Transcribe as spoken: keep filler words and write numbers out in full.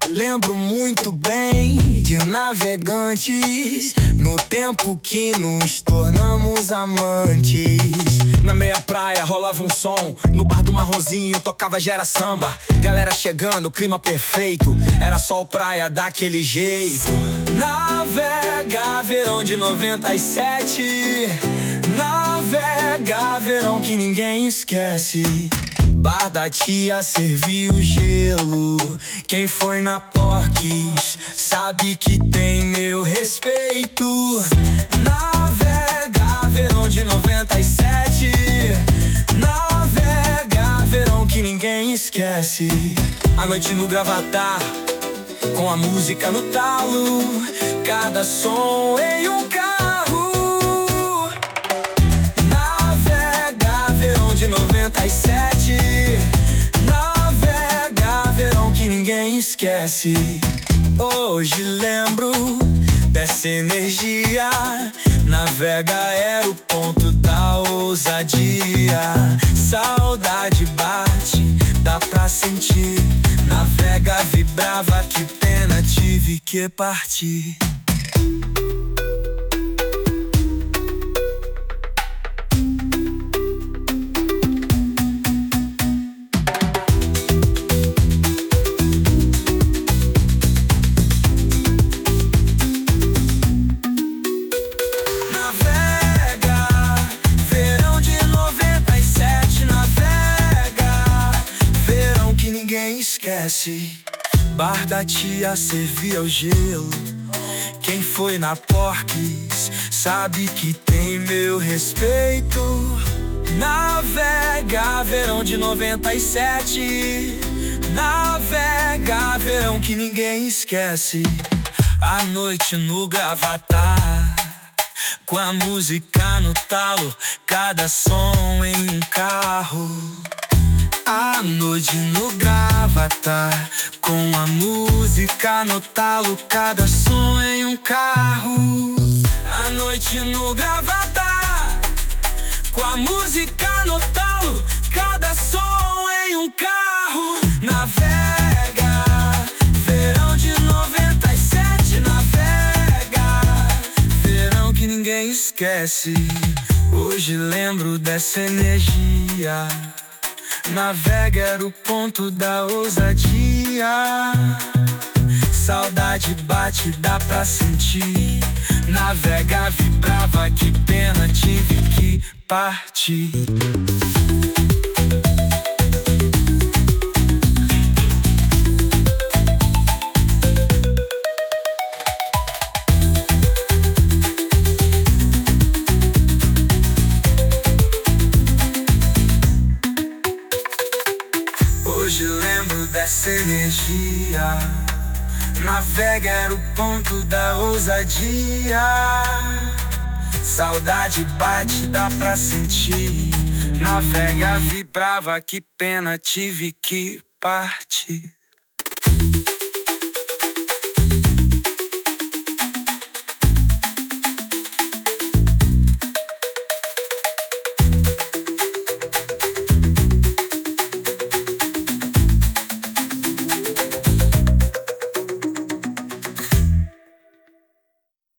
Lembro muito bem de navegantes, no tempo que nos tornamos amantes. Na meia praia rolava um som, no bar do Marronzinho tocava Gera Samba. Galera chegando, clima perfeito, era sol praia daquele jeito. Navega verão de noventa e sete, navega verão que ninguém esquece. Bar da tia serviu gelo, quem foi na Porques sabe que tem meu respeito. Navega verão de noventa e sete, navega verão que ninguém esquece. A noite no Gravatar, com a música no talo, cada som em um carro. Navega verão de noventa e sete, navega verão que ninguém esquece. Hoje lembro dessa energia, navega era o ponto da ousadia. Saudade bate, dá pra sentir. Navega vibrava, que pena, tive que partir. Esquece, bar da tia servia o gelo, quem foi na Porques sabe que tem meu respeito. Navega verão de noventa e sete, navega verão que ninguém esquece. A noite no Gravatar, com a música no talo, cada som em um carro. A noite no Gravatar, com a música no talo, cada som em um carro. A noite no Gravatar, com a música no talo, cada som em um carro. Navega verão de noventa e sete, navega verão que ninguém esquece. Hoje lembro dessa energia, navega era o ponto da ousadia. Saudade bate, dá pra sentir. Navega vibrava, que pena, tive que partir. Hoje lembro dessa energia, navega era o ponto da ousadia. Saudade bate, dá pra sentir. Navega vibrava, que pena, tive que partir.